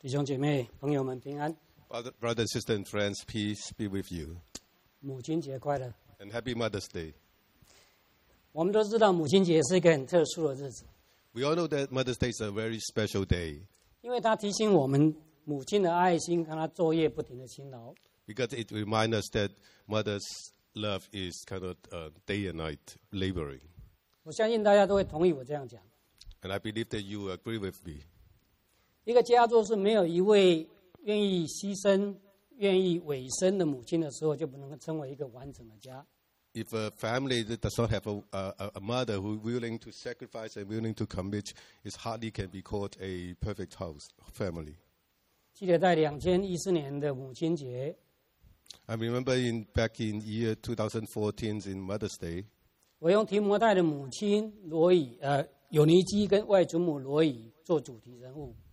弟兄姐妹、朋友们平安。 Brothers, sisters, and friends, peace be with you. 母亲节快乐！ And happy Mother's Day. 我们都知道母亲节是一个很特殊的日子， We all know that Mother's Day is a very special day 因为它提醒我们母亲的爱心，跟她昼夜不停的辛劳。 because it reminds us that mother's love is kind of day and night laboring. 我相信大家都会同意我这样讲。 And I believe that you agree with me. 一个家若是没有一位愿意牺牲、愿意委身的母亲的时候，就不能够称为一个完整的家。 If a family that does not have a mother who is willing to sacrifice and willing to commit, it hardly can be called a perfect family. 记得在2014年的母亲节， I remember back in year 2014 in Mother's Day, 我用提摩太的母亲友尼基跟外祖母罗以做主题人物。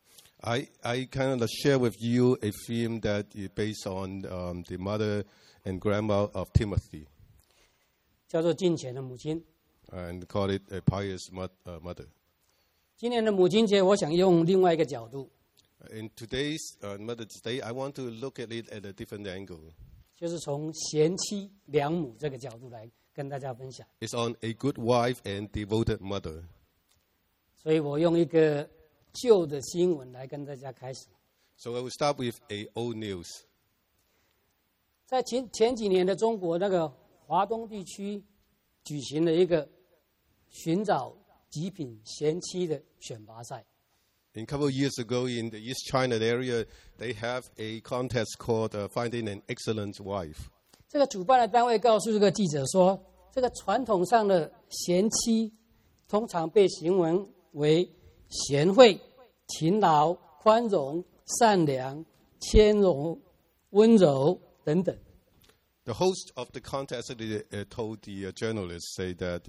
I kind of share with you a theme that is based on the mother and grandma of Timothy, 叫做敬虔的母亲。 and call it a pious mother. 今年的母亲节，我想用另外一个角度， In today's Mother's Day, I want to look at it at a different angle. 就是从贤妻良母这个角度来跟大家分享。 It's on a good wife and devoted mother. 所以我用一个旧的新闻来跟大家开始。 So I will start with a old news. 在前几年的中国那个华东地区举行了一个寻找极品贤妻的选拔赛。 A couple of years ago in the East China area, they have a contest called Finding an Excellent Wife. 这个主办的单位告诉这个记者说，这个传统上的贤妻通常被形容为贤惠、勤劳、宽容、善良、谦容、温柔等等。 The host of the contest told the journalists, say that,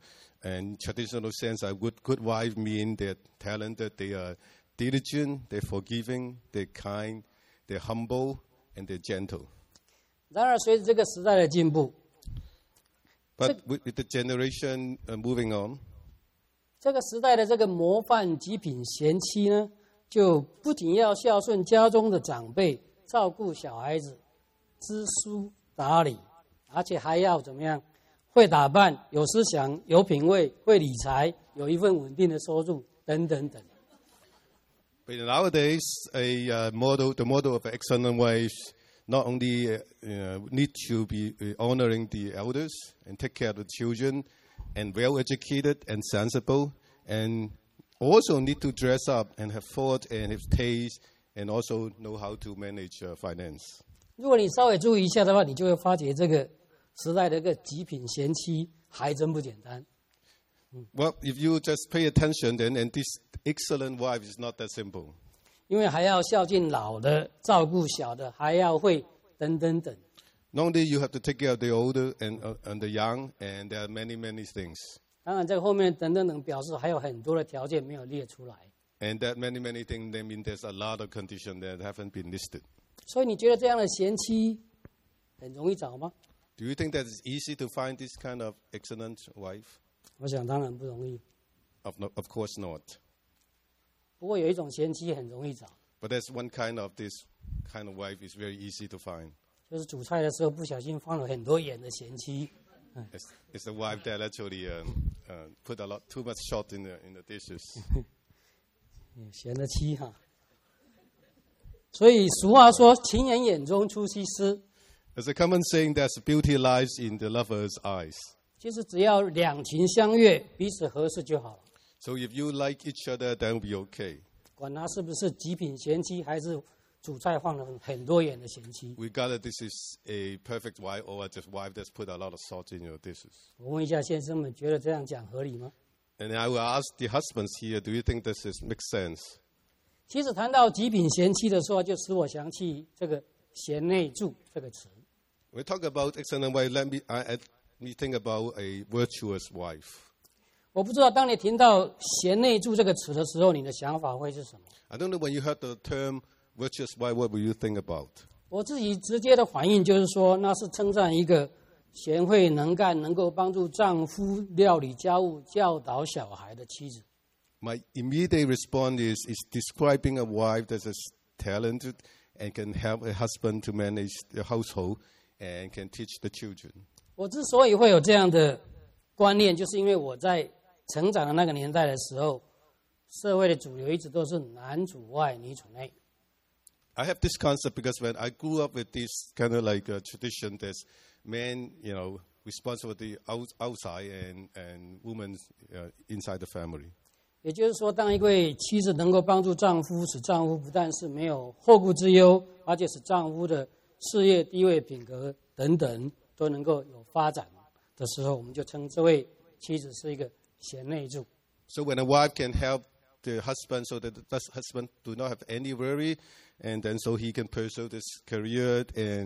in traditional sense, a good wife mean they're talented, they are diligent, they're forgiving, they're kind, they're humble, and they're gentle. 然而，随着这个时代的进步， But with the generation moving on, 这个时代的这个模范极品贤妻呢，就不仅要孝顺家中的长辈，照顾小孩子，知书达理，而且还要怎么样？会打扮，有思想，有品味，会理财，有一份稳定的收入，等等等。 but nowadays, the model of an excellent wife not only need to be honoring the elders and take care of the children, and well-educated and sensible, and also need to dress up and have thought and have taste, and also know how to manage finance. 如果你稍微注意一下的话，你就会发觉这个时代的一个极品贤妻还真不简单。 Well, if you just pay attention, then and this excellent wife is not that simple. 因为还要孝敬老的，照顾小的，还要会等等等。 Not only you have to take care of the older and the young, and there are many things. 当然，这个后面等等等表示还有很多的条件没有列出来。 And that many things, they mean there's a lot of conditions that haven't been listed. 所以你觉得这样的贤妻很容易找吗？ Do you think that it's easy to find this kind of excellent wife? 我想当然不容易。 Of course not. 不过有一种贤妻很容易找， But there's one kind of wife is very easy to find. 就是煮菜的时候不小心放了很多盐的贤妻。 It's a wife that actually put too much salt in the dishes. 贤的妻哈。所以俗话说：“情人眼中出西施。” There's a common saying that beauty lies in the lover's eyes. 其实只要两情相悦，彼此合适就好了。 So if you like each other, then it'll be okay. 管他是不是极品贤妻，还是煮菜放了很多盐的贤妻。 Regardless this is a perfect wife or just wife that's put a lot of salt in your dishes. 我问一下先生们，觉得这样讲合理吗？ And I will ask the husbands here, do you think this makes sense? 其实谈到极品贤妻的时候，就使我想起这个贤内助这个词。 When we talk about excellent wife, let me think about a virtuous wife. 我不知道当你听到贤内助这个词的时候，你的想法会是什么？ I don't know when you heard the term virtuous wife, what will you think about? 我自己直接的反应就是说，那是称赞一个贤惠能干、能够帮助丈夫料理家务、教导小孩的妻子。 my immediate response is describing a wife that is talented and can help a husband to manage the household and can teach the children. 我之所以会有这样的观念，就是因为我在成长的那个年代的时候，社会的主流一直都是男主外女主内。 I have this concept because when I grew up with this kind of like a tradition, there's men, responsibility outside and women inside the family. 也就是说，当一位妻子能够帮助丈夫，使丈夫不但是没有后顾之忧，而且使丈夫的事业、地位、品格等等都能够有发展的时候，我们就称这位妻子是一个贤内助。 So when a wife can help the husband so that the husband do not have any worry, and then so he can pursue this career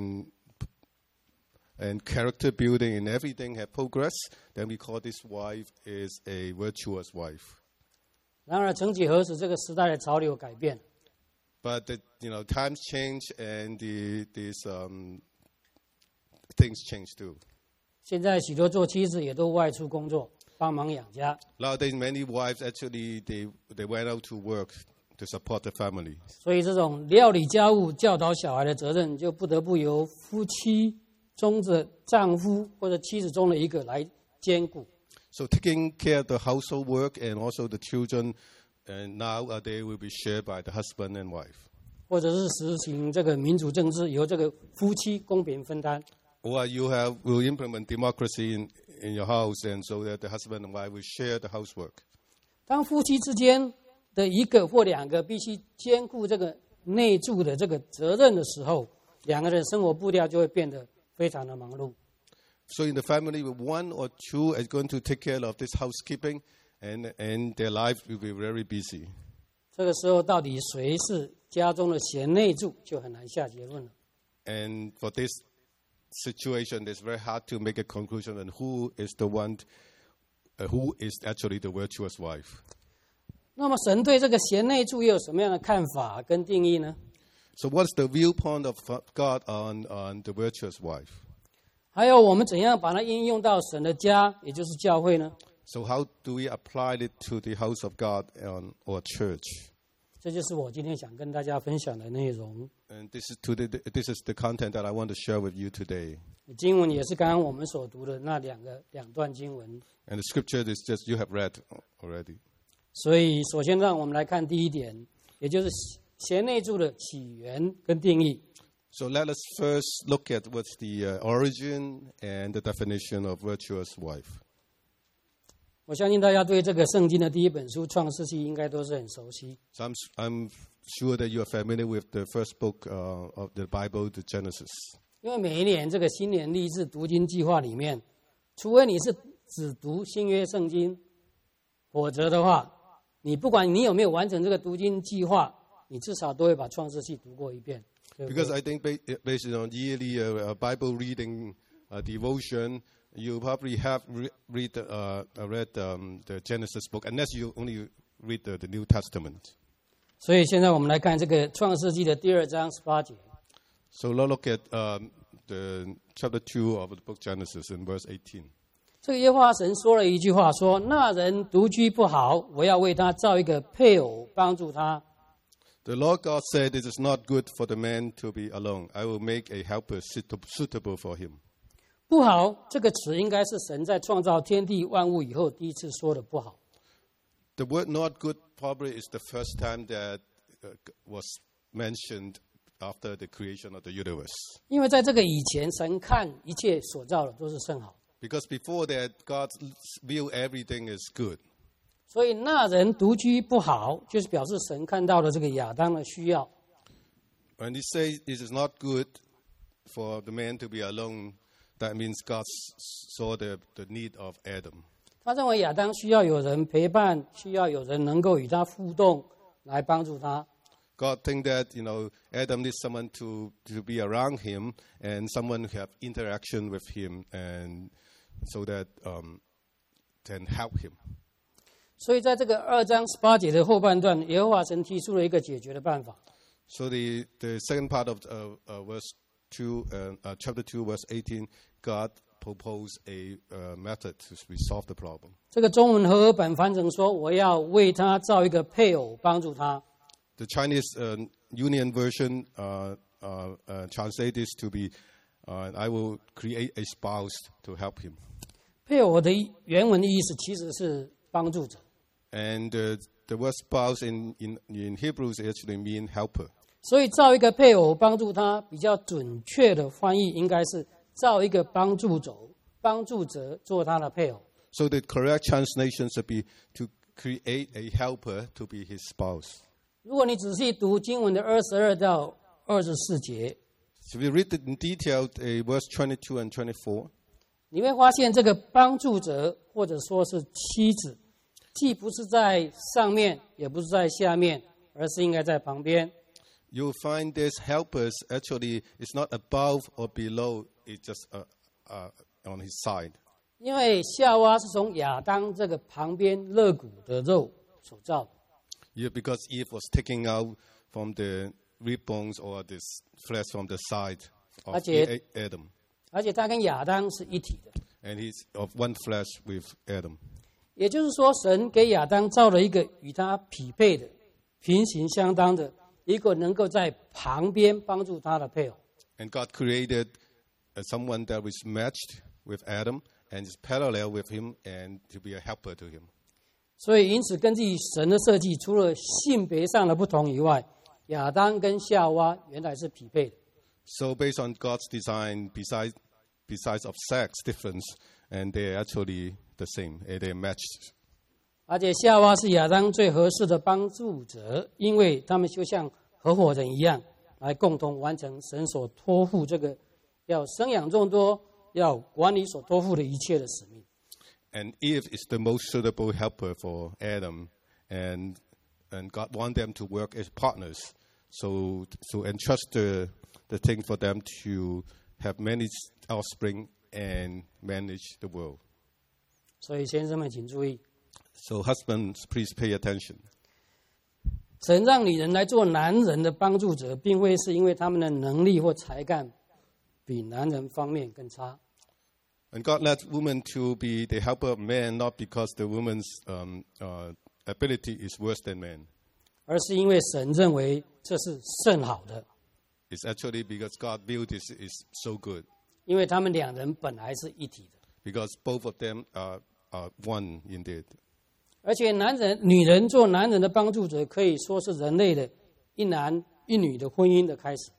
and character building and everything have progress, then we call this wife is a virtuous wife. 然而，曾几何时，这个时代的潮流改变。 But times change and these things change too. 现在许多做妻子也都外出工作，帮忙养家。 Nowadays, many wives actually they went out to work to support the family. 所以，这种料理家务、教导小孩的责任，就不得不由夫妻中的丈夫或者妻子中的一个来兼顾。 So taking care of the household work and also the children, and nowadays will be shared by the husband and wife. 或者是实行这个民主政治，由这个夫妻公平分担。 Or you will implement democracy in your house, and so that the husband and wife will share the housework. 当夫妻之间的一个或两个必须兼顾这个内助的这个责任的时候，两个人生活步调就会变得非常的忙碌。 So in the family, one or two is going to take care of this housekeeping, and their life will be very busy. 这个时候，到底谁是家中的贤内助，就很难下结论了。 And for this situation, it's very hard to make a conclusion on who is the one, who is actually the virtuous wife. 那么，神对这个贤内助又有什么样的看法跟定义呢？ So what's the viewpoint of God on the virtuous wife? 还有，我们怎样把它应用到神的家，也就是教会呢？ So how do we apply it to the house of God or church? 这就是我今天想跟大家分享的内容。 And this is the content that I want to share with you today. 经文也是刚刚我们所读的那两段经文。 And the scripture is just you have read already. 所以，首先让我们来看第一点，也就是贤内助的起源跟定义。 So let us first look at what's the origin and the definition of virtuous wife. 我相信大家对这个圣经的第一本书《创世纪》应该都是很熟悉。 So I'm sure that you are familiar with the first book of the Bible, the Genesis. 因为每一年这个新年励志读经计划里面，除非你是只读新约圣经，否则的话，你不管你有没有完成这个读经计划，你至少都会把《创世纪》读过一遍。 Because I think based on yearly Bible reading devotion, you probably have read the Genesis book, unless you only read the New Testament. 所以现在我们来看这个《创世纪》的第2章18节。 So let's look at the chapter 2 of the book Genesis in verse 18. 这个耶和华神说了一句话，说：“那人独居不好，我要为他造一个配偶，帮助他。” The Lord God said, "It is not good for the man to be alone. I will make a helper suitable for him." 不好这个词应该是神在创造天地万物以后第一次说的不好。 The word "not good" probably is the first time that was mentioned after the creation of the universe. 因为在这个以前，神看一切所造的都是甚好。 Because before that, God viewed everything as good. 所以那人独居不好，就是表示神看到了这个亚当的需要。 When he says it is not good for the man to be alone, that means God saw the need of Adam. 他认为亚当需要有人陪伴，需要有人能够与他互动，来帮助他。 God think that Adam needs someone to be around him and someone who have interaction with him, and so that can help him. 所以在这个2章18节的后半段，耶和华神提出了一个解决的办法。 So the second part of verse 2, chapter 2, verse 18, God propose a method to resolve the problem. 这个中文和合本翻成说：“我要为他造一个配偶，帮助他。” The Chinese Union version translate this to be, I will create a spouse to help him. 配偶的原文的意思其实是帮助者， And the word spouse in Hebrews actually mean helper. 所以造一个配偶帮助他，比较准确的翻译应该是造一个帮助者做他的配偶。 So the correct translation should be to create a helper to be his spouse. 如果你仔细读经文的22到24节， So we read it in detail, verse 22 and 24. 你会发现这个帮助者或者说是妻子，既不是在上面，也不是在下面，而是应该在旁边。 You'll find this helpers actually is not above or below, it's just on his side. 因为夏娃是从亚当这个旁边肋骨的肉所造的， Yeah, because Eve was taking out from the rib bones or this flesh from the side of Adam. 而且他跟亚当是一体的。 And he's of one flesh with Adam. 也就是说，神给亚当造了一个与他匹配的、平行相当的一个能够在旁边帮助他的配偶。 And God created someone that was matched with Adam and is parallel with him and to be a helper to him. 所以，因此根据神的设计，除了性别上的不同以外，亚当跟夏娃原来是匹配的。 So based on God's design, besides of sex difference, and they're actually the same, they're matched. 而且夏娃是亚当最合适的帮助者，因为他们就像合伙人一样，来共同完成神所托付这个要生养众多、要管理所托付的一切的使命。 And Eve is the most suitable helper for Adam, and God wants them to work as partners. So entrust the thing for them to have many offspring and manage the world. 所以先生们请注意， So husbands, please pay attention. 神让女人来做男人的帮助者，并非是因为他们的能力或才干比男人方面更差， And God led women to be the helper of men, not because the woman's ability is worse than men. 而是因为神认为这是甚好的， It's actually because God viewed this is so good, 因为他们两人本来是一体的。 because both of them are one indeed. 而且女人做男人的帮助者，可以说是人类的一男一女的婚姻的开始。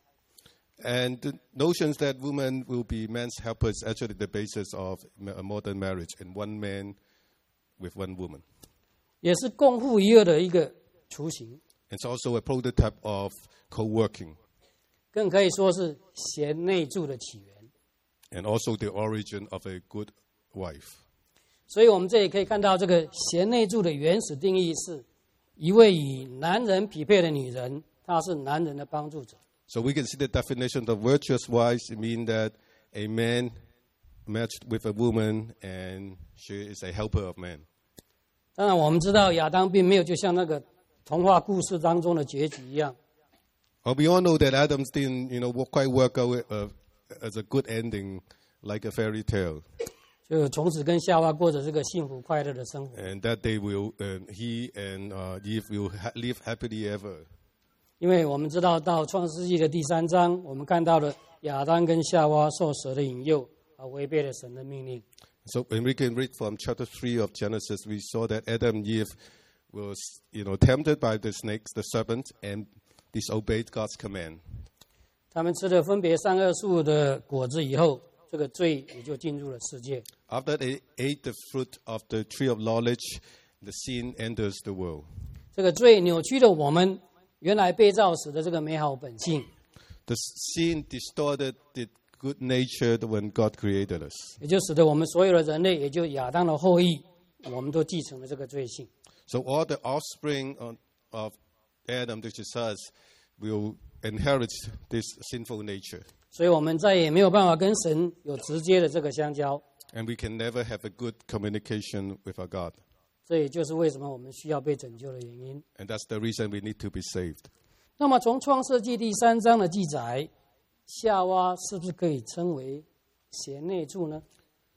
And the notions that women will be men's helpers is actually the basis of a modern marriage, and one man with one woman. 也是共父一儿的一个雏形， It's also a prototype of co-working, 更可以说是贤内助的起源。 and also the origin of a good wife. 所以我们这里可以看到，这个贤内助的原始定义是一位与男人匹配的女人，她是男人的帮助者。 So we can see the definition of virtuous wives. It means that a man matched with a woman, and she is a helper of man. 当然，我们知道亚当并没有就像那个童话故事当中的结局一样， Well, we all know that Adam didn't, quite work out as a good ending, like a fairy tale, 就从此跟夏娃过着这个幸福快乐的生活。 and that they will, he and Eve will live happily ever. 因为我们知道到创世纪的第3章，我们看到了亚当跟夏娃受蛇的引诱，而违背了神的命令。 So when we can read from chapter 3 of Genesis, we saw that Adam and Eve was, tempted by the snakes, the serpent, and disobeyed God's command. 他们吃了分别善恶树的果子以后，这个罪也就进入了世界。 After they ate the fruit of the tree of knowledge, the sin enters the world. 这个罪扭曲了我们原来被造时的这个美好本性， The sin distorted the good nature when God created us. 也就使得我们所有的人类，也就亚当的后裔，我们都继承了这个罪性。 So all the offspring of Adam, which is us, will inherit this sinful nature. 所以我们再也没有办法跟神有直接的这个相交。 And we can never have a good communication with our God. 这也就是为什么我们需要被拯救的原因。 And that's the reason we need to be saved. 那么从创世纪第3章的记载，夏娃是不是可以称为贤内助呢？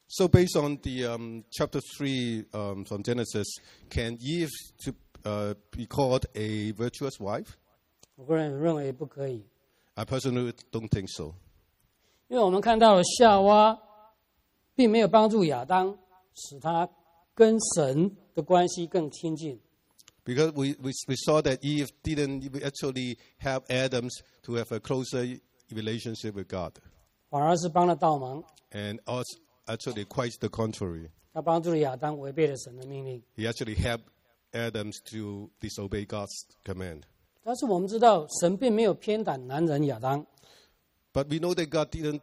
So based on the chapter 3 from Genesis, can Eve be called a virtuous wife? 我个人认为不可以， I personally don't think so. 因为我们看到了夏娃并没有帮助亚当，使他跟神的关系更亲近。 Because we saw that Eve didn't actually help Adam to have a closer relationship with God. 反而是帮了倒忙， And us actually quite the contrary. 他帮助了亚当违背了神的命令。 He actually helped Adam to disobey God's command. 但是我们知道，神并没有偏袒男人亚当， But we know that God didn't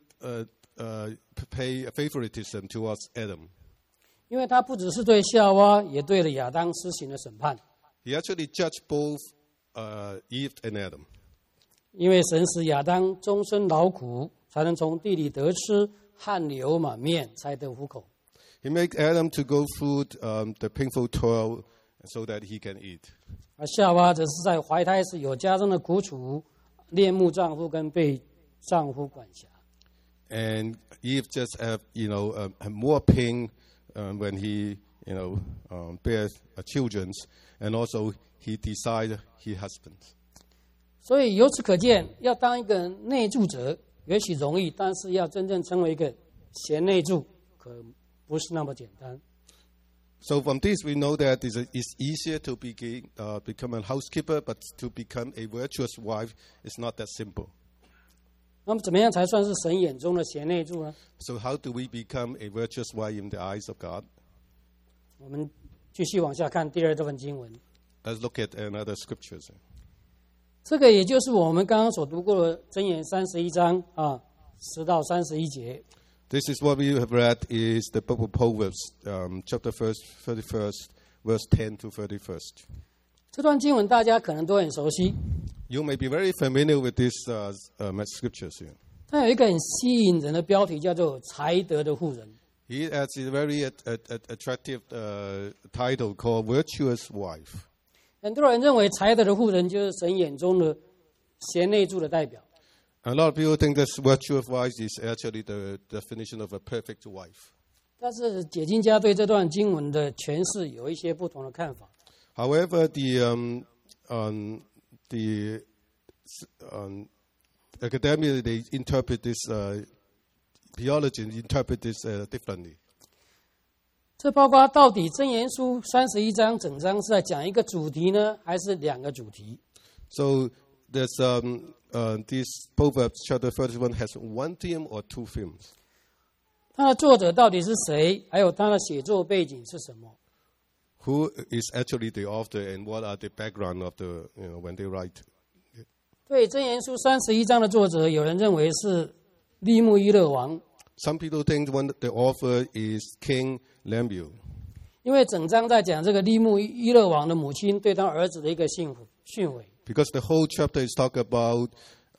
pay favoritism towards Adam. 因为他不只是对夏娃，也对了亚当施行了审判。 He actually judged both Eve and Adam. 因为神使亚当终身劳苦，才能从地里得吃，汗流满面，才得糊口。 He made Adam to go through the painful toil so that he can eat. 而夏娃则是在怀胎时有加增的苦楚，恋慕丈夫跟被丈夫管辖。 And Eve just have more pain when he bears children, and also he desired his husband. 所以由此可见，要当一个内助者也许容易，但是要真正成为一个贤内助，可不是那么简单。 So from this we know that it's easier to become a housekeeper, but to become a virtuous wife is not that simple. 那么怎么样才算是神眼中的贤内助呢？ So how do we become a virtuous wife in the eyes of God? 我们继续往下看第二这份经文， Let's look at another scriptures. 这个也就是我们刚刚所读过的箴言31章10到31节。 This is what we have read is the book of Proverbs, chapter 31, verse 10 to 31. 这段经文大家可能都很熟悉， You may be very familiar with these scriptures here. 它有一个很吸引人的标题，叫做“才德的妇人”。 He has a very attractive title called Virtuous Wife. 很多人认为才德的妇人就是神眼中的贤内助的代表。 A lot of people think that virtuous wife is actually the definition of a perfect wife. 但是解经家对这段经文的诠释有一些不同的看法。 However, the academia they interpret this theology interpret this differently. 这包括到底箴言书31章整章是在讲一个主题呢，还是两个主题？ So there's this Proverbs chapter 31 has one theme or two themes. 它的作者到底是谁？还有它的写作背景是什么？ Who is actually the author and what are the background of the when they write? 对箴言书31章的作者，有人认为是利木伊勒王， Some people think the author is King Lemuel. 因为整章在讲这个利木伊勒王的母亲对他儿子的一个训诲。 Because the whole chapter is talk about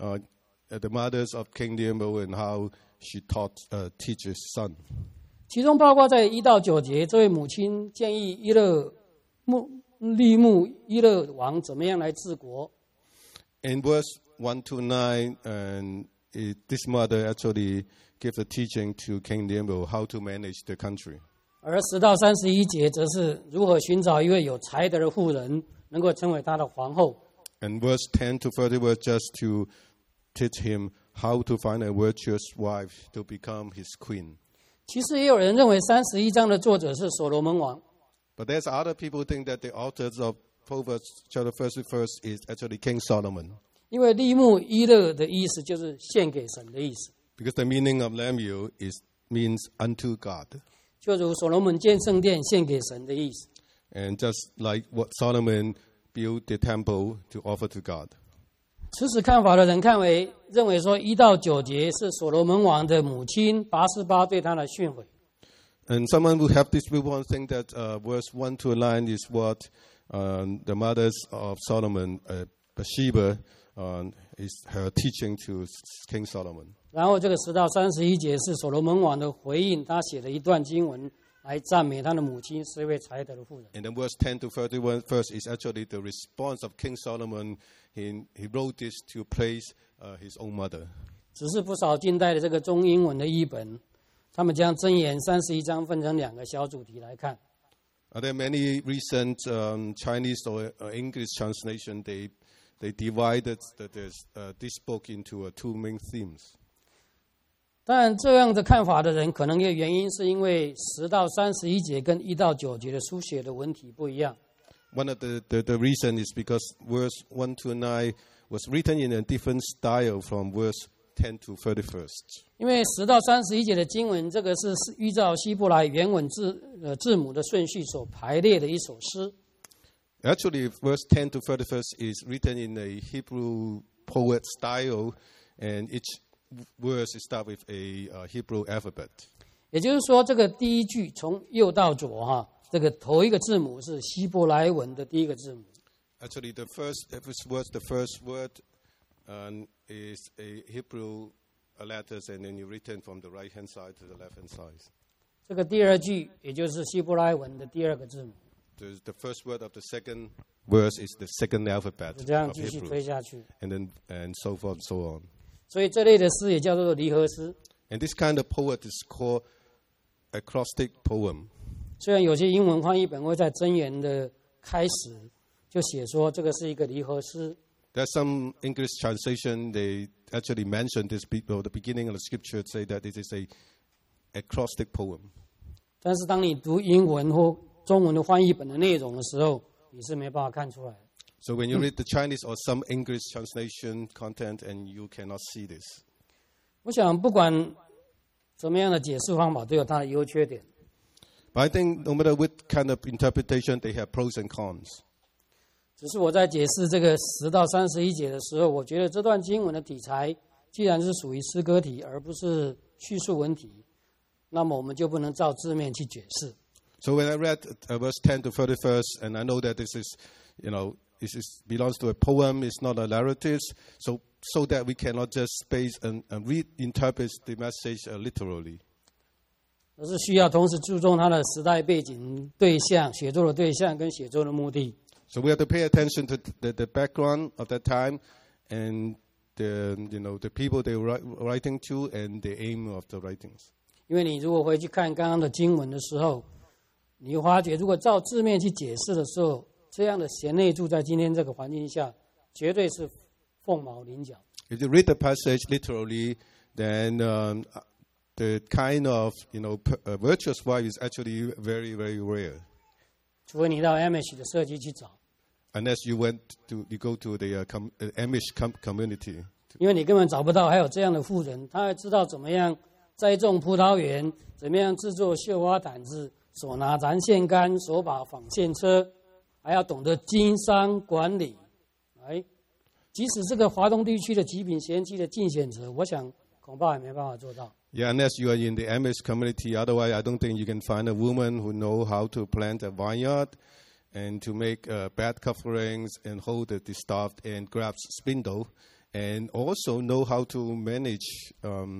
the mothers of King Lemuel and how she teach his son. 其中包括在1到9节，这位母亲建议利木伊勒王怎么样来治国。 In verse 1 to 9, and this mother actually gives a teaching to King Lemuel how to manage the country. 而10到31节则是如何寻找一位有才德的妇人，能够成为他的皇后。 And verse 10 to 30 was just to teach him how to find a virtuous wife to become his queen. 其实也有人认为31章的作者是所罗门王， But there's other people think that the authors of Proverbs chapter 31 is actually King Solomon. 因为利木伊勒的意思就是献给神的意思， Because the meaning of Lemuel means unto God. 就如所罗门建圣殿献给神的意思。 And just like what Solomon built the temple to offer to God. 持此看法的人认为说1到9节是所罗门王的母亲拔示巴对他的训诲。 And someone who have this viewpoint think that verse 1 to 9 is what the mothers of Solomon, Bathsheba, is her teaching to King Solomon. 然后这个10到31节是所罗门王的回应，他写了一段经文来赞美他的母亲是一位才德的妇人。 And then verse 10 to 31 verse is actually the response of King Solomon. He wrote this to praise his own mother. 只是不少近代的这个中英文的译本他们将箴言31章分成2个小主题来看。 Are there many recent Chinese or English translation? They divided this book into two main themes. 当然，这样的看法的人，可能的原因是因为10到31节跟1到9节的书写的文体不一样。 One of the reason is because verse 1 to 9 was written in a different style from verse 10 to 31. 因为10到31节的经文，这个是依照希伯来原文字母的顺序所排列的一首诗。 Actually, verse 10 to 31 is written in a Hebrew poet style, and each verse is start with a Hebrew alphabet. 也就是说，这个第一句从右到左这个头一个字母是希伯来文的第一个字母。 Actually, the first word is a Hebrew letters, and then you written from the right hand side to the left hand side. 这个第二句也就是希伯来文的第二个字母。 The first word of the second verse is the second alphabet 这样 of 继续 Hebrew, 推下去。 and so forth and so on. 所以这类的诗也叫做离合诗。 And this kind of poet is called acrostic poem. 虽然有些英文翻译本会在箴言的开始就写说这个是一个离合诗。 There's some English translation, they actually mention this at the beginning of the scripture, say that it is a acrostic poem. 但是当你读英文或中文的翻译本的内容的时候，你是没办法看出来的。 So when you read the Chinese or some English translation content, and you cannot see this. 我想不管怎么样的解释方法都有它的优缺点。 But I think no matter what kind of interpretation, they have pros and cons. 只是我在解释这个10到31节的时候，我觉得这段经文的题材既然是属于诗歌体，而不是叙述文体，那么我们就不能照字面去解释。 So when I read verse 10 to 31, and I know that this is, belongs to a poem, it's not a narrative, so that we cannot just base and reinterpret the message literally. 而是需要同时注重它的时代背景、对象、写作的对象跟写作的目的。 So we have to pay attention to the background of that time, and the people they were writing to, and the aim of the writings. 因为你如果回去看刚刚的经文的时候，你会发觉，如果照字面去解释的时候，这样的贤内助在今天这个环境下，绝对是凤毛麟角。 If you read the passage literally, then the kind of virtuous wife is actually very, very rare. 除非你到 Amish 的社区去找。 Unless you go to the Amish community. 因为你根本找不到还有这样的妇人，她还知道怎么样栽种葡萄园，怎么样制作绣花毯子，手拿燃线杆，手把纺线车，还要懂得经商管理。即使这个华东地区的极品贤妻的竞选者，我想恐怕也没办法做到。 Yeah, unless you are in the Amish community, otherwise I don't think you can find a woman who know how to plant a vineyard, and to make bed coverings, and hold the staff, and grasp spindle, and also know how to manage,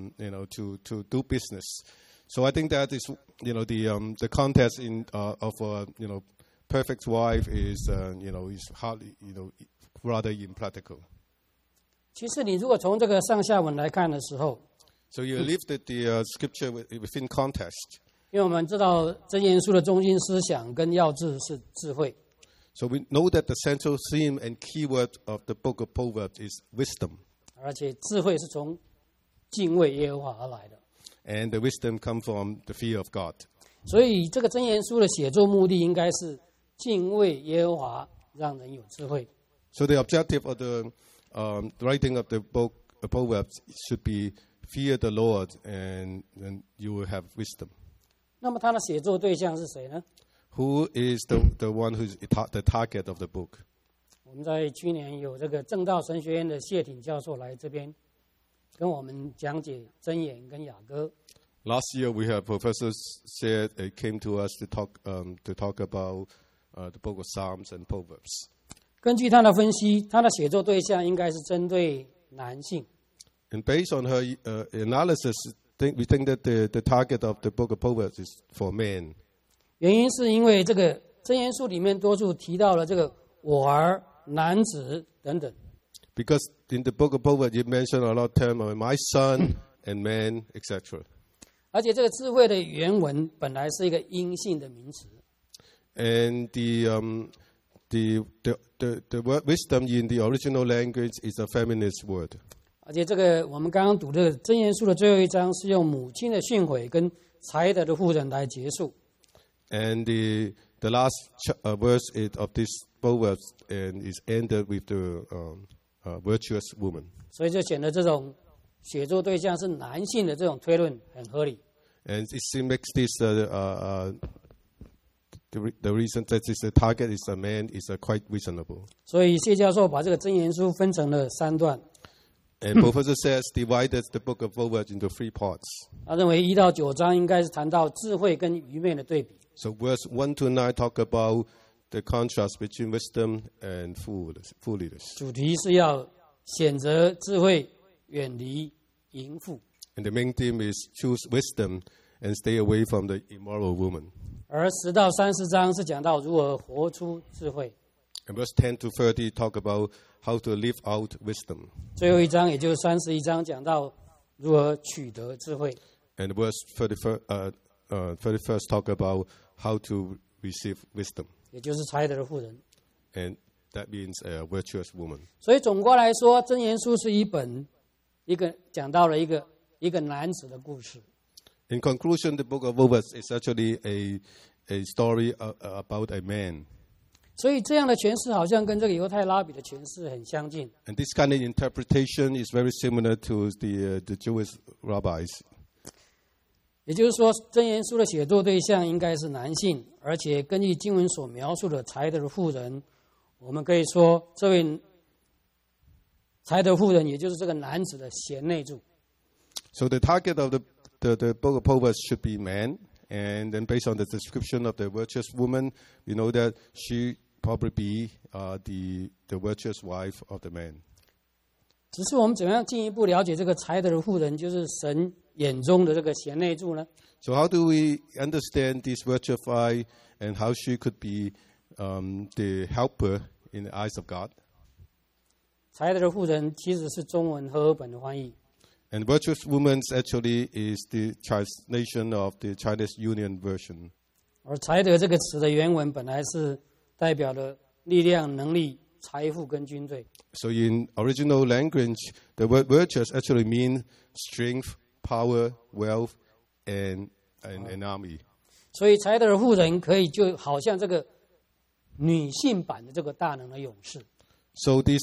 to do business. So I think that is, the context of perfect wife is, is hardly, rather impractical. 其实你如果从这个上下文来看的时候， So you leave the scripture within context. 因为我们知道箴言书的中心思想跟要旨是智慧。 So we know that the central theme and keyword of the book of Proverbs is wisdom. 而且智慧是从敬畏耶和华而来的。 And the wisdom comes from the fear of God. 所以这个箴言书的写作目的应该是敬畏耶和华，让人有智慧。 So the objective of the writing of the book of Proverbs should be fear the Lord, and you will have wisdom. 那么他的写作对象是谁呢？ Who is the one who is the target of the book? 我们在去年有这个正道神学院的谢挺教授来这边跟我们讲解箴言跟雅歌。 Last year we have professors said came to us to talk about the book of Psalms and Proverbs. 根据他的分析，他的写作对象应该是针对男性。 And based on her analysis, we think that the target of the book of Proverbs is for men. 原因是因为这个箴言书里面多处提到了这个我儿、男子等等。 Because in the book of Proverbs, you mention a lot of terms of my son and man, etc. 而且这个智慧的原文本来是一个阴性的名词， And the word wisdom in the original language is a feminist word. 而且这个我们刚刚读的箴言书的最后一章是用母亲的训诲跟才德的妇人来结束。 And the last verse of this proverb and is ended with the virtuous woman. 所以就显得这种写作对象是男性的这种推论很合理。 And it makes this the reason that the target is a man is quite reasonable. 所以谢教授把这个箴言书分成了3段。 And Professor says divided the book of Proverbs into 3 parts. 他认为1到9章应该是谈到智慧跟愚昧的对比。 So verse 1 to 9 talk about the contrast between wisdom and foolishness. 主题是要选择智慧，远离淫妇。 And the main theme is choose wisdom and stay away from the immoral woman. 而10到30章是讲到如何活出智慧。 And verse 10 to 30 talk about how to live out wisdom. 最后一章，也就是31章，讲到如何取得智慧。 And verse 31st talk about how to receive wisdom. 也就是才德的妇人。 And that means a virtuous woman. 所以总括来说，箴言书是一个讲到了一个男子的故事。 In conclusion, the book of Proverbs is actually a story about a man. 所以这样的诠释好像跟这个犹太拉比的诠释很相近。 And this kind of interpretation is very similar to the Jewish rabbis. 也就是说，箴言书的写作对象应该是男性，而且根据经文所描述的才德的妇人，我们可以说，这位才德妇人，也就是这个男子的贤内助。 So the target of the book of Proverbs should be man. And then based on the description of the virtuous woman, we know that she probably be the virtuous wife of the man. 只是我们怎么样进一步了解这个才德的妇人，就是神眼中的这个贤内助呢？ So how do we understand this virtuous wife and how she could be the helper in the eyes of God? 才德的妇人其实是中文和合本的翻译， And virtuous woman actually is the translation of the Chinese Union Version. 而才德这个词的原文本来是代表了力量、能力、财富跟军队。 So in original language, the word virtuous actually means strength, power, wealth, and an army. 所以才德的妇人可以就好像这个女性版的这个大能的勇士。 So this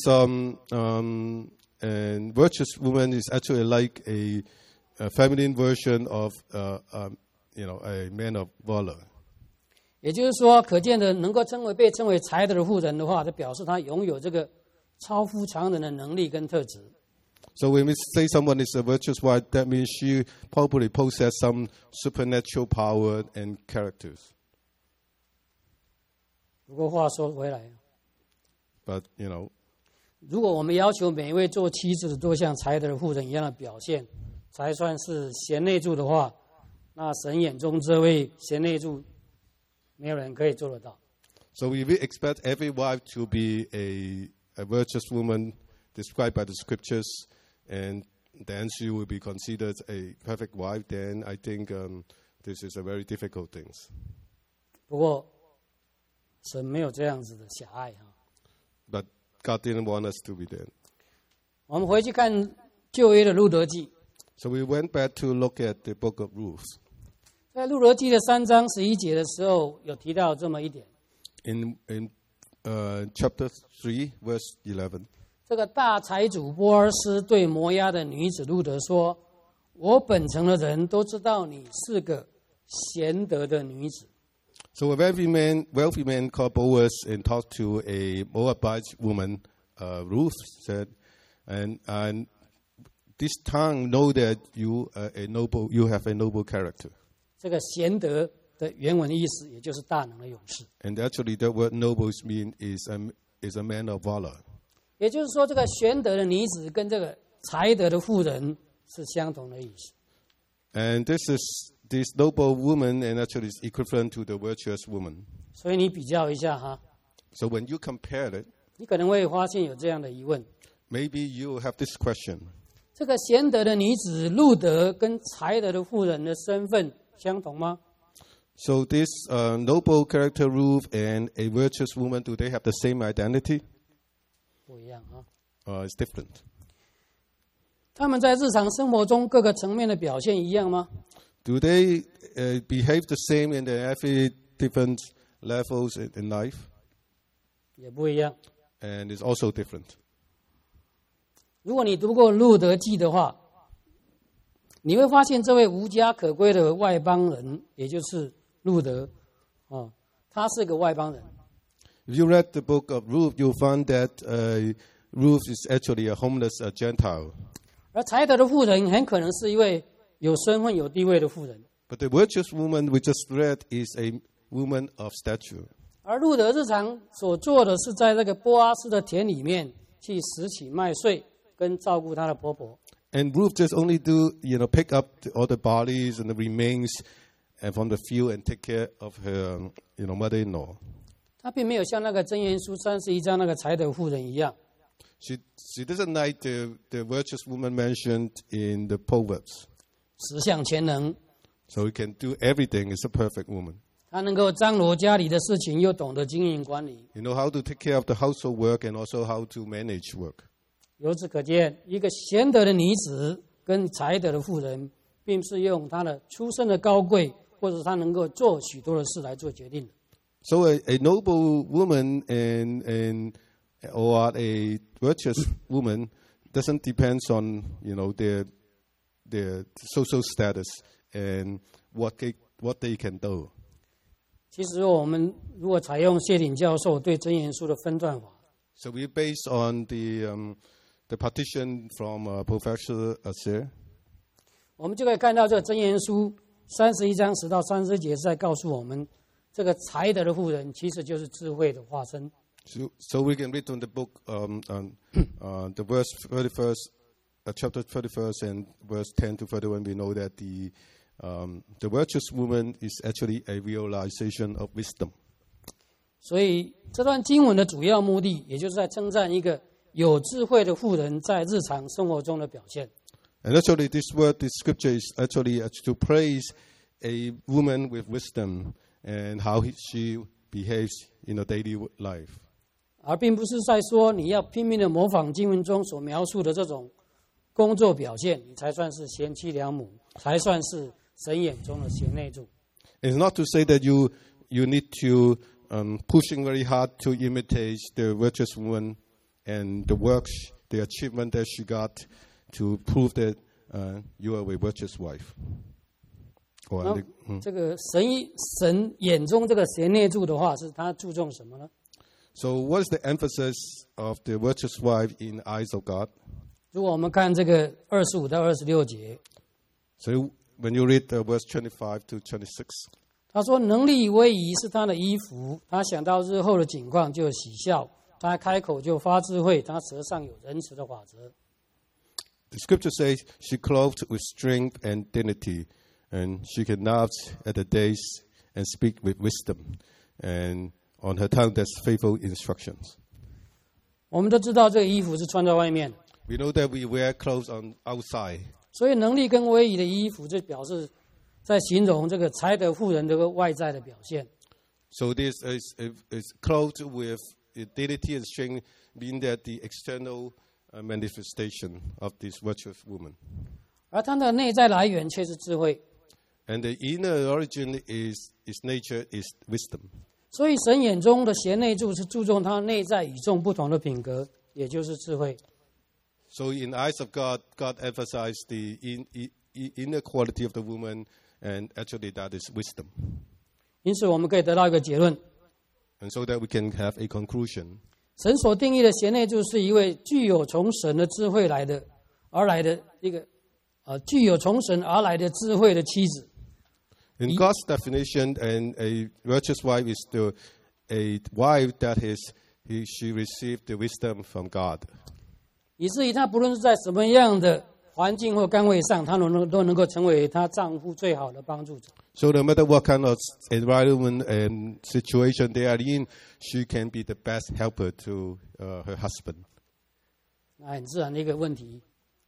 and virtuous woman is actually like a feminine version of a man of valor. 也就是说，可见的能够被称为才德的妇人的话，这表示她拥有这个超乎常人的能力跟特质。 So when we say someone is a virtuous wife, that means she probably possesses some supernatural power and characters. 不过话说回来， But 如果我们要求每一位做妻子的都像才德的妇人一样的表现，才算是贤内助的话，那神眼中这位贤内助，没有人可以做得到。 So if we expect every wife to be a virtuous woman described by the scriptures, and then she will be considered a perfect wife, then I think this is a very difficult thing. 不过，神没有这样子的狭隘哈。 But God didn't want us to be there. 我们回去看旧约的路德记， So we went back to look at the book of Ruth. 在路德记的3章11节的时候，有提到这么一点。 In chapter 3, verse 11. 这个大财主波尔斯对摩押的女子路德说：“我本城的人都知道你是个贤德的女子。” So a wealthy man called Boaz and talked to a Moabite woman, Ruth, said, and this town know that you have a noble character. 这个贤德的原文意思，也就是大能的勇士。 And actually, the word noble is a man of valor. 也就是说，这个贤德的女子跟这个才德的妇人是相同的意思。 And this noble woman, and actually is equivalent to the virtuous woman. 所以你比较一下哈， So when you compare it, 你可能会发现有这样的疑问： maybe you have this question: 这个贤德的女子路德跟才德的妇人的身份相同吗？ So this noble character Ruth and a virtuous woman, do they have the same identity? 不一样啊。 It's different. 他们在日常生活中各个层面的表现一样吗？ Do they behave the same in the every different levels in life? 也不一样。 And it's also different. 如果你读过《路德记》的话，你会发现这位无家可归的外邦人，也就是路德，他是个外邦人。 If you read the book of Ruth, you'll find that Ruth is actually a homeless Gentile. 而才德的妇人很可能是一位有身份、有地位的妇人。 But the virtuous woman we just read is a woman of stature. 而路德日常所做的是在这个波阿斯的田里面去拾起麦穗，跟照顾她的婆婆。 And Ruth just only pick up all the barleys and the remains from the field and take care of her, mother-in-law. 她并没有像那个箴言书31章那个才德妇人一样， She doesn't like the virtuous woman mentioned in the Proverbs. 十项全能。 So he can do everything. Is a perfect woman. 她能够张罗家里的事情，又懂得经营管理。 You know how to take care of the household work and also how to manage work. 由此可见，一个贤德的女子跟才德的妇人，并不是用她的出身的高贵，或者她能够做许多的事来做决定的。 So a noble woman or a virtuous woman doesn't depend on their social status and what they can do. 其实我们如果采用谢鼎教授对箴言书的分段法， So we base on the partition from Professor Asher. 我们就可以看到这个箴言书31章10到30节是在告诉我们，这个才德的妇人其实就是智慧的化身。 So we can read on the book, the verse 31st, chapter 31st and verse 10 to 31. We know that the virtuous woman is actually a realization of wisdom. 所以这段经文的主要目的，也就是在称赞一个有智慧的妇人在日常生活中的表现。 And actually, this scripture is actually to praise a woman with wisdom and how she behaves in a daily life. 而并不是在说你要拼命的模仿经文中所描述的这种工作表现，你才算是贤妻良母，才算是神眼中的贤内助。 It's not to say that you need to pushing very hard to imitate the virtuous woman and the works, the achievement that she got to prove that you are a virtuous wife. 这个神眼中这个贤内助的话，是他注重什么呢？ So what is the emphasis of the virtuous wife in the eyes of God? 如果我们看这个25到26节， So when you read verse 25 to 26, 他说：“能力威仪是他的衣服，他想到日后的景况就喜笑，他开口就发智慧，他舌上有仁慈的法则。” the scripture says she clothed with strength and dignity, and she can laugh at the days and speak with wisdom, and on her tongue there's faithful instructions. 我们都知道这个衣服是穿在外面的， We know that we wear clothes on outside. 所以能力跟威仪的衣服，就表示在形容这个才德妇人这个外在的表现。 So this is clothed with dignity and strength, meaning that the external manifestation of this virtuous woman. 而它的内在来源却是智慧。 And the inner origin is nature, is wisdom. 所以神眼中的贤内助是注重他内在与众不同的品格，也就是智慧。 So in the eyes of God, God emphasized the inner quality of the woman, and actually that is wisdom. 因此，我们可以得到一个结论： And so that we can have a conclusion. 神所定义的贤内助是一位具有从神的智慧而来的一个具有从神而来的智慧的妻子。 In God's definition, and a virtuous wife is a wife that she received the wisdom from God. 以至于她不论是在什么样的环境或岗位上，她都能够成为她丈夫最好的帮助者。 So no matter what kind of environment and situation they are in, she can be the best helper to her husband. 那很自然的一个问题，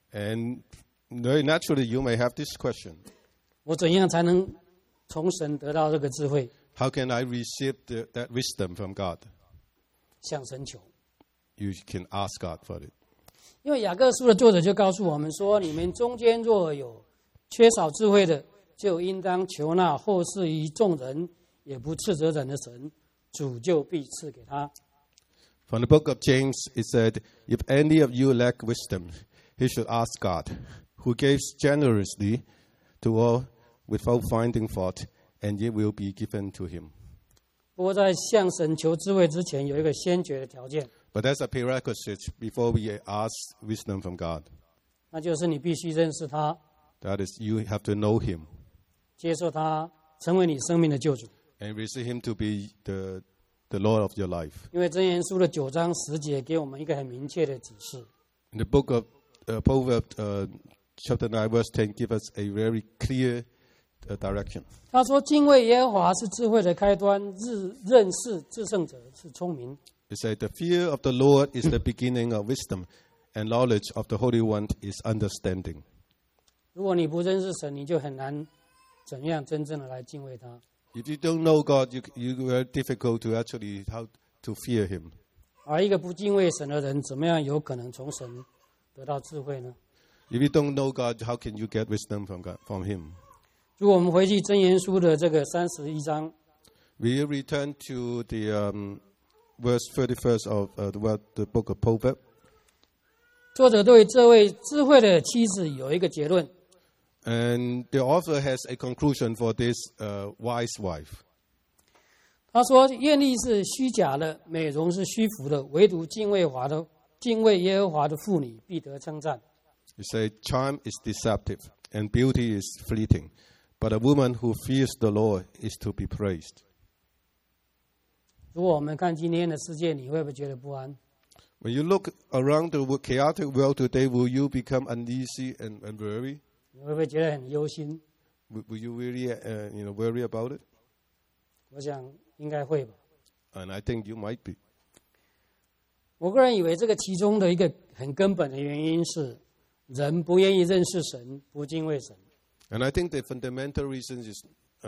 And very naturally, you may have this question: 我怎样才能从神得到这个智慧？ How can I receive that wisdom from God? 向神求。 You can ask God for it. 因为雅各书的作者就告诉我们说，你们中间若有缺少智慧的，就应当求那后世于众人也不斥责人的神，主就必赐给他。 From the book of James, it said, "If any of you lack wisdom, he should ask God, who gives generously to all without finding fault, and it will be given to him." 不过在向神求智慧之前，有一个先决的条件， But that's a prerequisite before we ask wisdom from God. 那就是你必须认识他， That is, you have to know him 接受他，成为你生命的救主。 and receive him to be the Lord of your life. 因为箴言书的9章10节给我们一个很明确的指示， In the book of Proverbs, chapter 9, verse 10, gives us a very clear direction. 他说：“敬畏耶和华是智慧的开端，认识至圣者是聪明。” It said, "The fear of the Lord is the beginning of wisdom, and knowledge of the Holy One is understanding." 如果你不认识神，你就很难怎样真正的来敬畏他。 If you don't know God, you very difficult to actually how to fear Him. 而一个不敬畏神的人，怎么样有可能从神得到智慧呢？ If you don't know God, how can you get wisdom from God, from Him? 如果我们回去箴言书的这个31章， We return to the verse 31st of the book of Proverbs. 作者对这位智慧的妻子有一个结论， And the author has a conclusion for this wise wife. 他说：“艳丽是虚假的，美容是虚浮的，唯独敬畏耶和华的妇女必得称赞。” He said, "Charm is deceptive, and beauty is fleeting, but a woman who fears the Lord is to be praised." 如果我们看今天的世界，你会不会觉得不安？ When you look around the chaotic world today, will you become uneasy and worry? 你会不会觉得很忧心？ Will you really worry about it? 我想应该会吧。 And I think you might be. 我个人以为这个其中的一个很根本的原因是，人不愿意认识神，不敬畏神。 And I think the fundamental reason is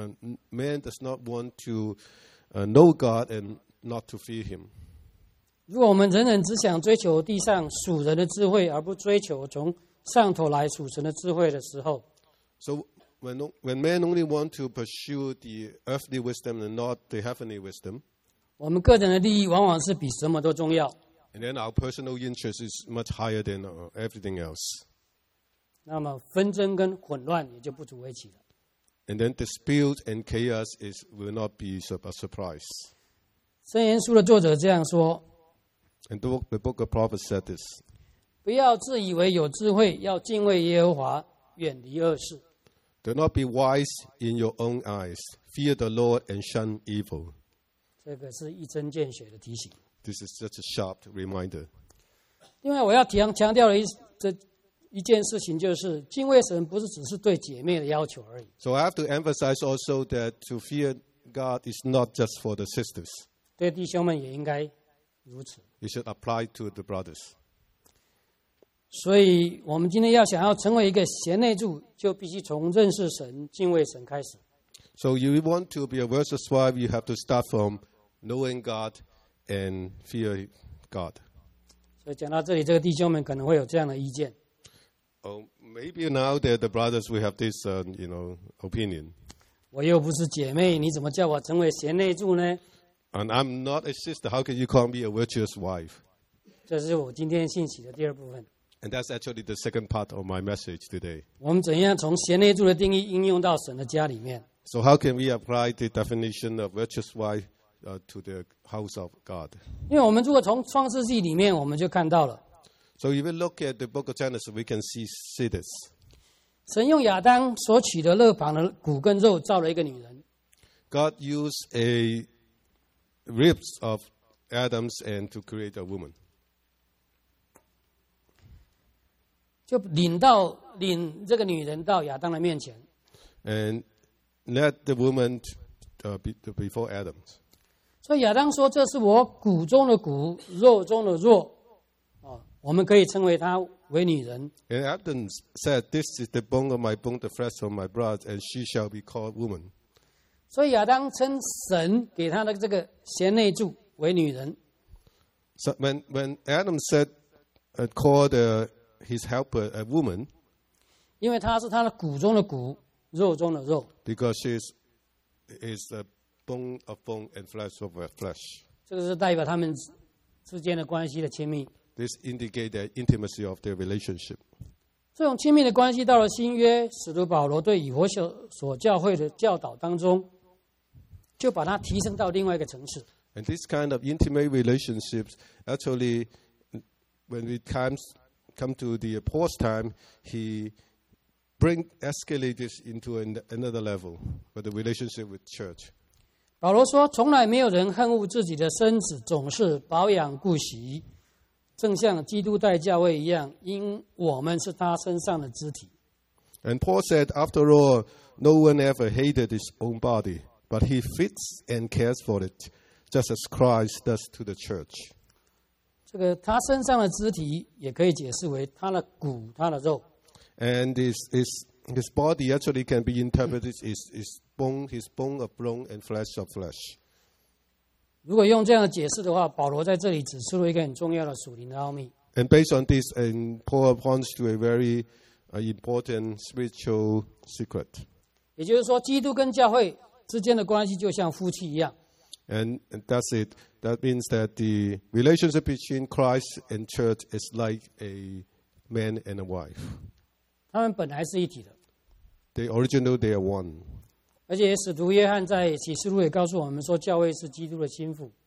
man does not want to know God and not to fear Him. 如果我们人人只想追求地上属人的智慧，而不追求从上头来属神的智慧的时候， So when men only want to pursue the earthly wisdom and not the heavenly wisdom, 我们个人的利益往往是比什么都重要。 and then our personal interest is much higher than everything else. 那么纷争跟混乱也就不足为奇了。 And then dispute and chaos will not be a surprise. 箴言书的作者这样说： And the book of Proverbs said this: 不要自以为有智慧，要敬畏耶和华，远离恶事。 "Do not be wise in your own eyes. Fear the Lord and shun evil." 这个是一针见血的提醒。 This is such a sharp reminder. 另外，我要强调的一件事情就是，敬畏神不是只是对姐妹的要求而已。 So I have to emphasize also that to fear God is not just for the sisters. 对弟兄们也应该如此。 It should apply to the brothers. 所以，我们今天想要成为一个贤内助，就必须从认识神、敬畏神开始。 So you want to be a virtuous wife, you have to start from knowing God and fear God. 所以讲到这里，这个弟兄们可能会有这样的意见： Oh, maybe now that the brothers will have this, opinion. 我又不是姐妹，你怎么叫我成为贤内助呢？ And I'm not a sister. How can you call me a virtuous wife? 这是我今天信息的第二部分。 And that's actually the second part of my message today. 我们怎样从贤内助的定义应用到神的家里面？ So how can we apply the definition of virtuous wife to the house of God? 因为我们如果从创世纪里面，我们就看到了， So if we look at the book of Genesis, we can see this. 神用亚当所取的肋旁的骨跟肉造了一个女人， God used a ribs of Adam's and to create a woman. 就领这个女人到亚当的面前。 And led the woman before Adam. 所以亚当说：“这是我骨中的骨，肉中的肉， 我们可以称为她为女人。 And Adam said, "This is the bone of my bone, the flesh of my blood, and she shall be called woman." 所以亚当称神给他的这个贤内助为女人。 So when Adam said, called his helper a woman, 因为她是他的骨中的骨，肉中的肉。 because she is a bone of bone and flesh of flesh. 这个是代表他们之间的关系的亲密。 This indicates the intimacy of their relationship. 这种亲密的关系到了新约，使徒保罗对以弗所教会的教导当中，就把它提升到另外一个层次。 And this kind of intimate relationships, actually, when it come to the Apostles' time, he escalate this into another level for the relationship with church. 保罗说：“从来没有人恨恶自己的身子，总是保养顾惜，正像基督待教会一样，因我们是他身上的肢体。” And Paul said, after all, no one ever hated his own body, but he feeds and cares for it, just as Christ does to the church. 这个他身上的肢体也可以解释为他的骨、他的肉。 And his body actually can be interpreted as his bone of bone and flesh of flesh. 如果用这样的解释的话，保罗在这里指出了一个很重要的属灵的奥秘。 And based on this, and Paul points to a very important spiritual secret. 也就是说，基督跟教会之间的关系就像夫妻一样。 And that's it. That means that the relationship between Christ and church is like a man and a wife. 他们本来是一体的。 They are one. 而且使徒约翰在启示录也告诉我们说，教会是基督的心腹。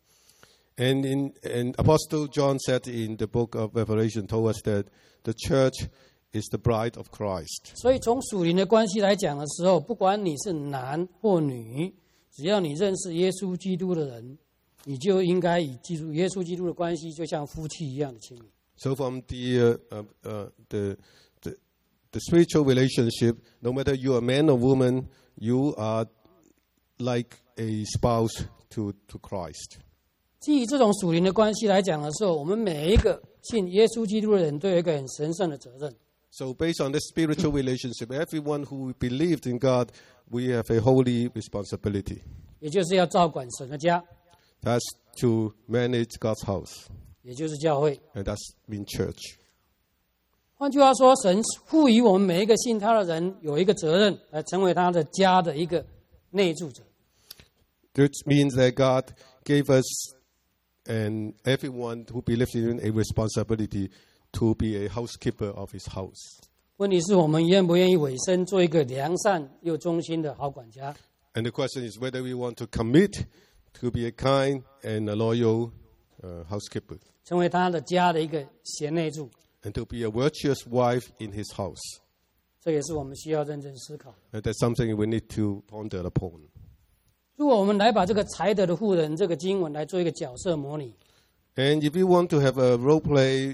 And Apostle John said in the book of Revelation, told us that the church is the bride of Christ. 所以从属灵的关系来讲的时候，不管你是男或女，只要你认识耶稣基督的人，你就应该以耶稣基督的关系，就像夫妻一样的亲密。 So from the spiritual relationship, no matter you are a man or woman, you are like a spouse to Christ. 基于这种属灵的关系来讲的时候，我们每一个信耶稣基督的人都有一个很神圣的责任。 So based on this spiritual relationship, everyone who believed in God, we have a holy responsibility. 也就是要照管神的家， That's to manage God's house, 也就是教会。 and that's in church. 换句话说，神赋予我们每一个信他的人有一个责任，来成为他的家的一个内住者。 This means that God gave us and everyone who believes in a responsibility to be a housekeeper of his house. 问题是我们愿不愿意委身做一个良善又忠心的好管家？ And the question is whether we want to commit to be a kind and a loyal housekeeper, 成为他的家的一个贤内助， and to be a virtuous wife in his house. 这也是我们需要认真思考的。 And that's something we need to ponder upon. 如果我们来把这个才德的妇人这个经文来做一个角色模拟， And if you want to have a role play,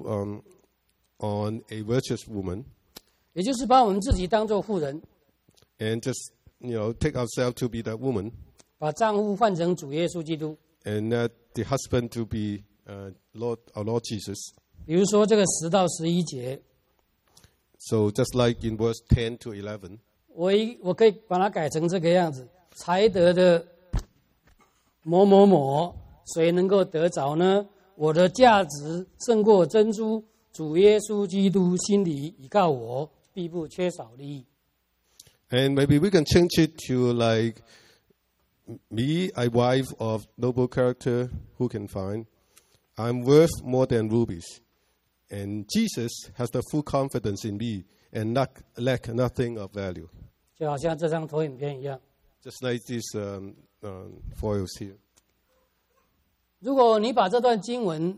on a virtuous woman, 也就是把我们自己当做妇人， and just take ourselves to be that woman, 把丈夫换成主耶稣基督。 and the husband to be our Lord Jesus. 比如说这个10到11节， So just like in verse 10 to 11, 我可以把它改成这个样子：才德的某某某，谁能够得着呢？我的价值胜过珍珠，主耶稣基督心里倚靠我，必不缺少利益。 and maybe we can change it to like me, a wife of noble character, who can find I'm worth more than rubies, and Jesus has the full confidence in me and lack nothing of value. 就好像这张投影片一样， Just like these foils here. 如果你把这段经文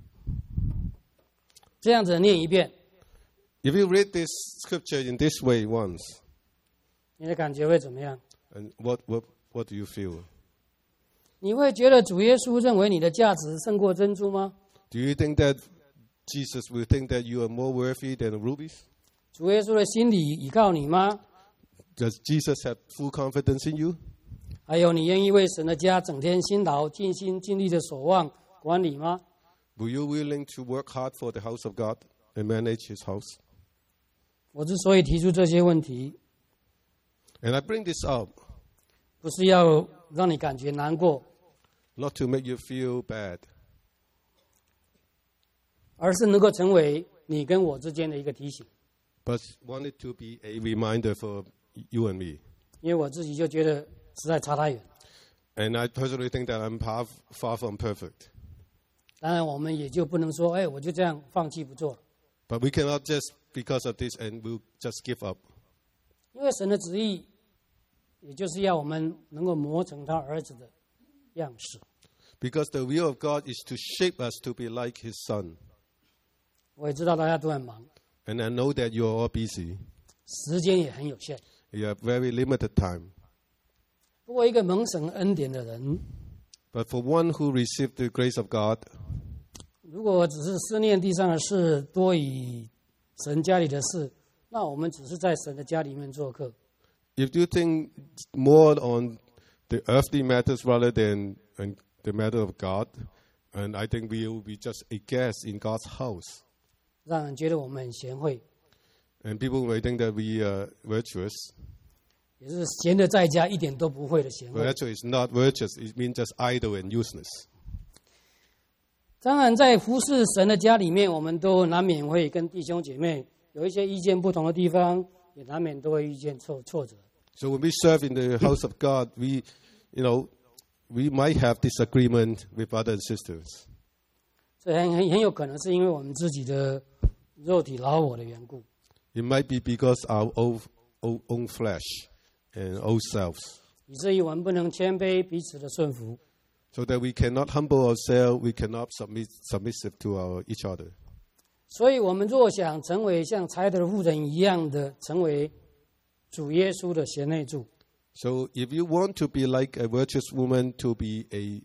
这样子念一遍， If you read this scripture in this way once, 你的感觉会怎么样？ and what do you feel? 你会觉得主耶稣认为你的价值胜过珍珠吗？ Do you think that Jesus will think that you are more worthy than rubies? 主耶稣的心里倚靠你吗？ Does Jesus have full confidence in you? 还有，你愿意为神的家整天辛劳、尽心尽力的守望管理吗？ Were you willing to work hard for the house of God and manage His house? 我之所以提出这些问题， And I bring this up 不是要让你感觉难过， not to make you feel bad, 而是能够成为你跟我之间的一个提醒。 but want it to be a reminder for you and me. 因为我自己就觉得实在差太远。 And I personally think that I'm far from perfect. 当然，我们也就不能说，哎，我就这样放弃不做了。 But we cannot just because of this and we'll just give up. 因为神的旨意，也就是要我们能够磨成他儿子的样式。 Because the will of God is to shape us to be like His Son. 我也知道大家都很忙， And I know that you're all busy. 时间也很有限。 You have very limited time. 不过，一个蒙神恩典的人， But for one who received the grace of God, 如果只是思念地上的事多于神家里的事，那我们只是在神的家里面做客。 if you think more on the earthly matters rather than the matter of God, and I think we will be just a guest in God's house. 让人觉得我们很贤惠， And people may think that we are virtuous. 也是闲的在家一点都不会的贤 But 惠。 actually it's not virtuous. It means just idle and useless. 当然，在服侍神的家里面，我们都难免会跟弟兄姐妹有一些意见不同的地方，也难免都会遇见挫折。 So when we serve in the house of God, we might have disagreement with brothers and sisters. 这很有可能是因为我们自己的肉体老我的缘故。 It might be because our own flesh and old selves. 以至于我们不能谦卑彼此的顺服。 So that we cannot humble ourselves, we cannot submissive to each other. 所以，我们若想成为像才德的妇人一样的成为主耶稣的贤内助， So if you want to be like a virtuous woman, to be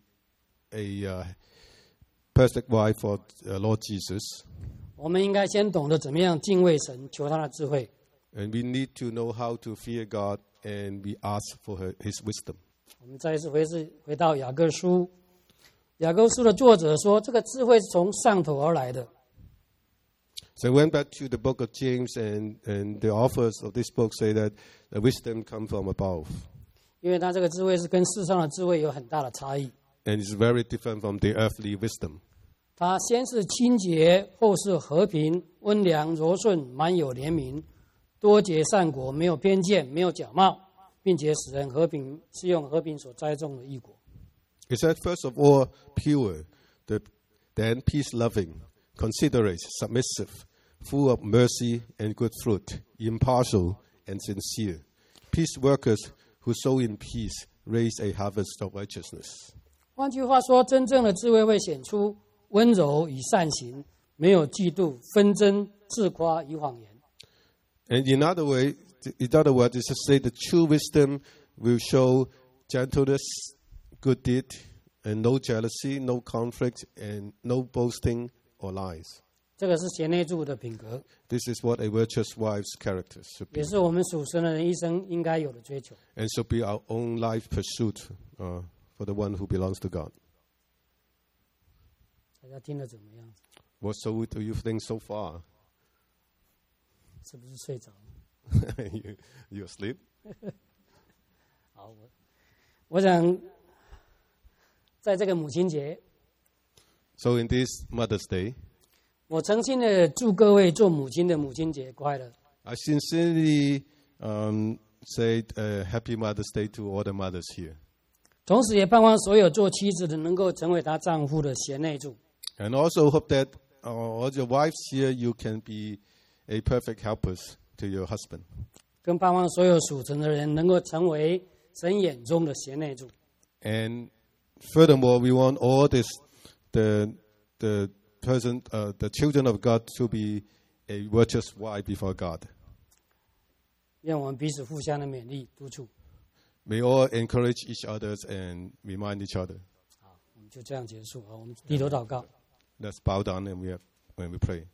a perfect wife for Lord Jesus, 我们应该先懂得怎么样敬畏神，求他的智慧。 and we need to know how to fear God, and we ask for His wisdom. 我们再一次回到雅各书，雅各书的作者说，这个智慧是从上头而来的。 So I went back to the book of James, and the authors of this book say that the wisdom comes from above. 因为他这个智慧是跟世上的智慧有很大的差异。 And it's very different from the earthly wisdom. 他先是清洁，后是和平、温良、柔顺，满有怜悯，多结善果，没有偏见，没有假冒，并且使人和平，是用和平所栽种的义果。 It said, first of all, pure, then peace-loving, considerate, submissive, full of mercy and good fruit, impartial and sincere. Peace workers who sow in peace raise a harvest of righteousness. 换句话说，真正的智慧会显出温柔与善行，没有嫉妒、纷争、自夸与谎言。 And in other words, it's to say the true wisdom will show gentleness, good deed, and no jealousy, no conflict, and no boasting or lies. 这个是贤内助的品格， This is what a virtuous wife's character should be, 也是我们属神的人一生应该有的追求。 and should be our own life pursuit for the one who belongs to God. 大家听得怎么样？ What so do you think so far? 是不是睡着？ you asleep? 好，我想在这个母亲节， So in this Mother's Day, 我诚心的祝各位做母亲的母亲节快乐。 I sincerely say Happy Mother's Day to all the mothers here. 同时也盼望所有做妻子的能够成为她丈夫的贤内助。 And also hope that all your wives here, you can be a perfect helpers to your husband. 更盼望所有属神的人能够成为神眼中的贤内助。 And furthermore, we want all the children of God to be a virtuous wife before God. 愿我们彼此互相的勉励督促。 May all encourage each other and remind each other. 好，我们就这样结束啊！我们低头祷告。 Let's bow down and when we pray.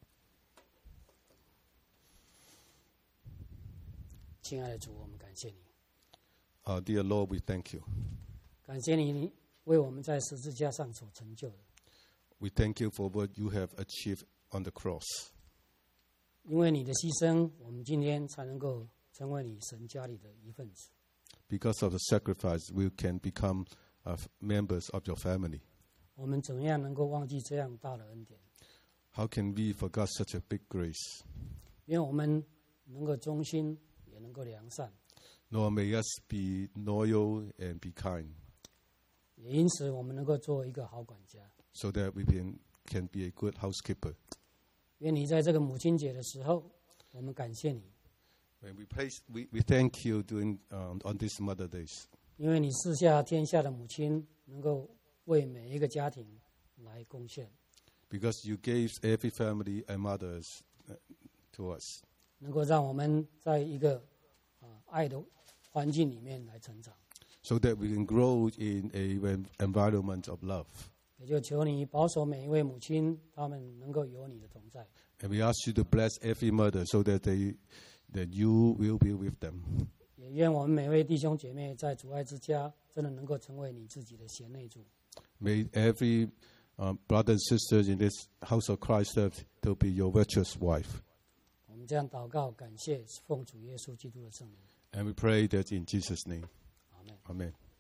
亲爱的主，我们感谢你， Dear Lord, we thank you. 感谢你为我们在十字架上所成就的。 We thank you for what you have achieved on the cross. 因为你的牺牲，我们今天才能够成为你神家里的一份子。 Because of the sacrifice, we can become members of your family. 我们怎么样能够忘记这样大的恩典？ How can we forget such a big grace? 因为我们能够忠心，也能够良善， Nor may us be loyal and be kind, 也因此我们能够做一个好管家。 so that we can be a good housekeeper. 愿你在这个母亲节的时候，我们感谢你， When we thank you on this Mother Days, 因为你赐下天下的母亲，能够为每一个家庭来贡献， because you gave every family a mothers to us, 能够让我们在一个爱的环境里面来成长。 so that we can grow in an environment of love. 也就求你保守每一位母亲，她们能够有你的同在。 And we ask you to bless every mother, so that you will be with them. 也愿我们每位弟兄姐妹在主爱之家，真的能够成为你自己的贤内助。 May every brother and sister in this house of Christ to be your virtuous wife. 我们这样祷告，感谢奉主耶稣基督的圣名。 And we pray that in Jesus' name. Amen. Amen.